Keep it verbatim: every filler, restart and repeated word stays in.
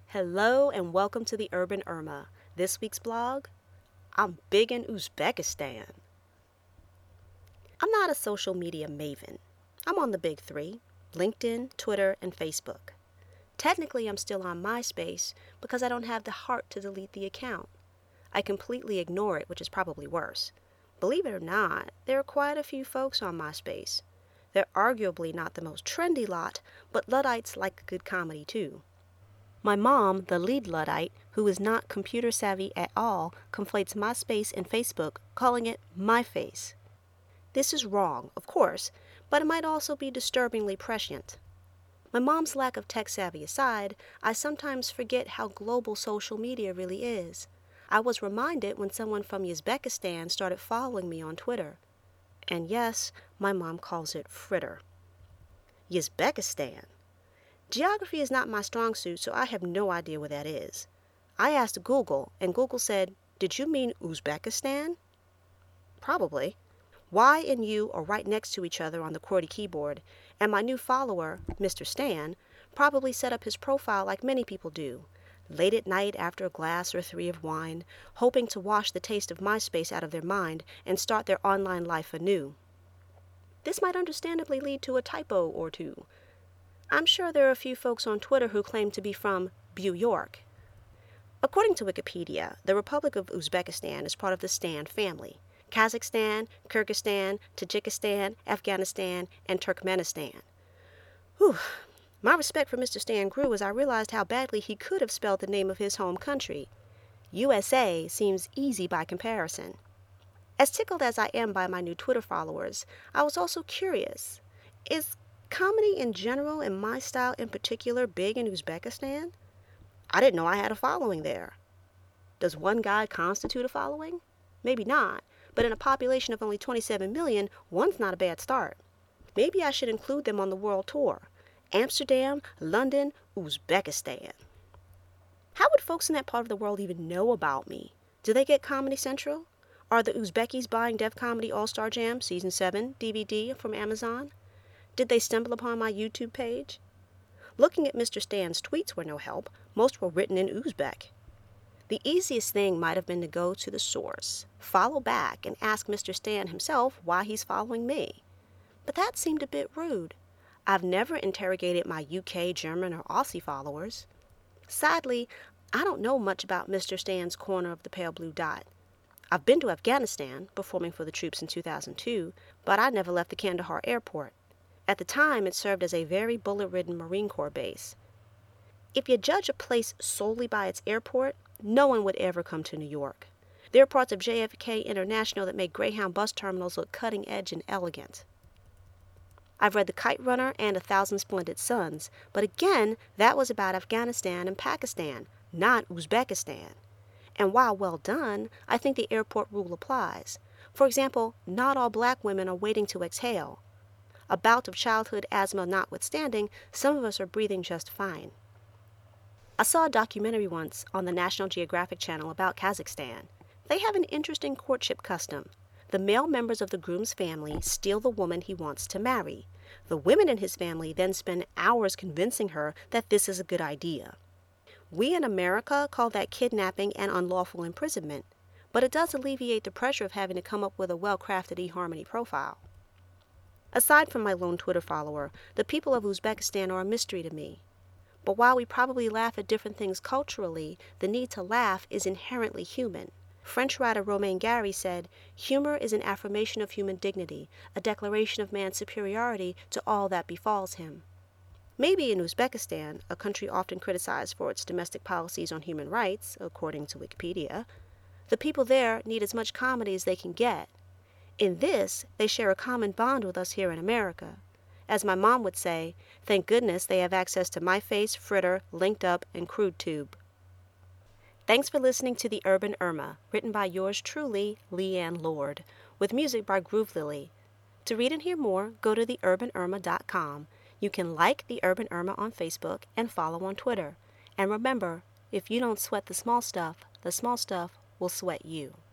Hello and welcome to the Urban Irma. This week's blog, I'm big in Uzbekistan. I'm not a social media maven. I'm on the big three, LinkedIn, Twitter, and Facebook. Technically, I'm still on MySpace because I don't have the heart to delete the account. I completely ignore it, which is probably worse. Believe it or not, there are quite a few folks on MySpace. They're arguably not the most trendy lot, but Luddites like good comedy too. My mom, the lead Luddite, who is not computer savvy at all, conflates MySpace and Facebook, calling it my face. This is wrong, of course, but it might also be disturbingly prescient. My mom's lack of tech savvy aside, I sometimes forget how global social media really is. I was reminded when someone from Uzbekistan started following me on Twitter. And yes, my mom calls it fritter. Uzbekistan. Geography is not my strong suit, so I have no idea where that is. I asked Google, and Google said, "Did you mean Uzbekistan?" Probably. Y and U are right next to each other on the QWERTY keyboard, and my new follower, Mister Stan, probably set up his profile like many people do, late at night after a glass or three of wine, hoping to wash the taste of MySpace out of their mind and start their online life anew. This might understandably lead to a typo or two. I'm sure there are a few folks on Twitter who claim to be from New York. According to Wikipedia, the Republic of Uzbekistan is part of the Stan family: Kazakhstan, Kyrgyzstan, Tajikistan, Afghanistan, and Turkmenistan. Whew. My respect for Mister Stan grew as I realized how badly he could have spelled the name of his home country. U S A seems easy by comparison. As tickled as I am by my new Twitter followers, I was also curious. Is comedy in general, and my style in particular, big in Uzbekistan? I didn't know I had a following there. Does one guy constitute a following? Maybe not, but in a population of only twenty-seven million, one's not a bad start. Maybe I should include them on the world tour. Amsterdam, London, Uzbekistan. How would folks in that part of the world even know about me? Do they get Comedy Central? Are the Uzbekis buying Def Comedy All-Star Jam Season seven D V D from Amazon? Did they stumble upon my YouTube page? Looking at Mister Stan's tweets were no help. Most were written in Uzbek. The easiest thing might have been to go to the source, follow back, and ask Mister Stan himself why he's following me. But that seemed a bit rude. I've never interrogated my U K, German, or Aussie followers. Sadly, I don't know much about Mister Stan's corner of the pale blue dot. I've been to Afghanistan, performing for the troops in two thousand two, but I never left the Kandahar airport. At the time, it served as a very bullet-ridden Marine Corps base. If you judge a place solely by its airport, no one would ever come to New York. There are parts of J F K International that make Greyhound bus terminals look cutting-edge and elegant. I've read The Kite Runner and A Thousand Splendid Suns, but again, that was about Afghanistan and Pakistan, not Uzbekistan. And while well done, I think the airport rule applies. For example, not all black women are waiting to exhale. A bout of childhood asthma notwithstanding, some of us are breathing just fine. I saw a documentary once on the National Geographic Channel about Kazakhstan. They have an interesting courtship custom. The male members of the groom's family steal the woman he wants to marry. The women in his family then spend hours convincing her that this is a good idea. We in America call that kidnapping and unlawful imprisonment, but it does alleviate the pressure of having to come up with a well-crafted eHarmony profile. Aside from my lone Twitter follower, the people of Uzbekistan are a mystery to me. But while we probably laugh at different things culturally, the need to laugh is inherently human. French writer Romain Gary said, "Humor is an affirmation of human dignity, a declaration of man's superiority to all that befalls him." Maybe in Uzbekistan, a country often criticized for its domestic policies on human rights, according to Wikipedia, the people there need as much comedy as they can get. In this, they share a common bond with us here in America. As my mom would say, thank goodness they have access to MyFace, Fritter, Linked Up, and CrudeTube. Thanks for listening to The Urban Irma, written by yours truly, Leanne Lord, with music by Groove Lily. To read and hear more, go to the urban irma dot com. You can like The Urban Irma on Facebook and follow on Twitter. And remember, if you don't sweat the small stuff, the small stuff will sweat you.